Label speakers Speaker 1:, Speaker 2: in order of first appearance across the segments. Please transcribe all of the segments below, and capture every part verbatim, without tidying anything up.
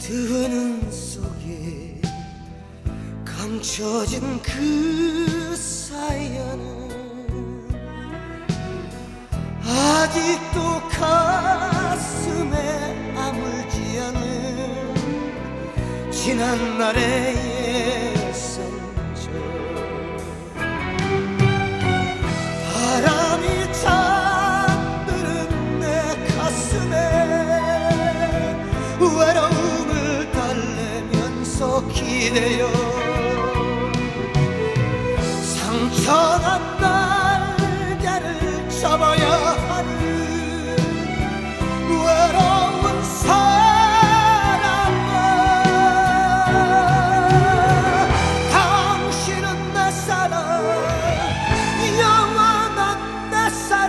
Speaker 1: 드는 속에 감춰진 그 사연은 아직도 가슴에 아물지 않은 지난날의 예상처. 바람이 잠드는 내 가슴에 외로움을 달래면서 기대어 상처난 날개를 접어야 하는 외로운 사람아, 당신은 내 사랑, 영원한 내 사랑,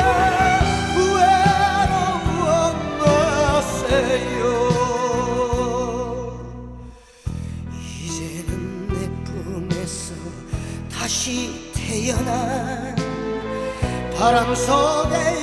Speaker 1: 외로워 마세요. 이제는 내 품에서 다시 태어난 바람 속에